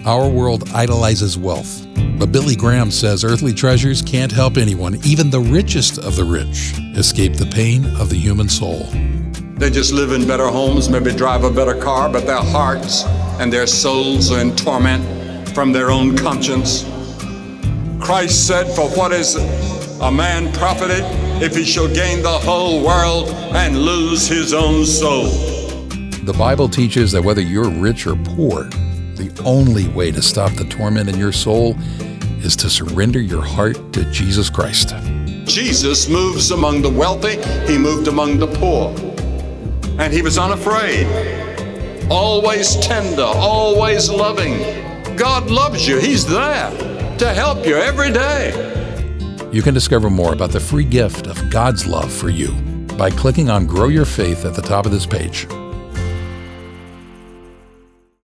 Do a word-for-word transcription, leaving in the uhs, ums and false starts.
Our world idolizes wealth, but Billy Graham says earthly treasures can't help anyone, even the richest of the rich, escape the pain of the human soul. They just live in better homes, maybe drive a better car, but their hearts and their souls are in torment from their own conscience. Christ said, "For what is a man profited if he shall gain the whole world and lose his own soul?" The Bible teaches that whether you're rich or poor, the only way to stop the torment in your soul is to surrender your heart to Jesus Christ. Jesus moves among the wealthy, he moved among the poor, and he was unafraid, always tender, always loving. God loves you, he's there to help you every day. You can discover more about the free gift of God's love for you by clicking on Grow Your Faith at the top of this page.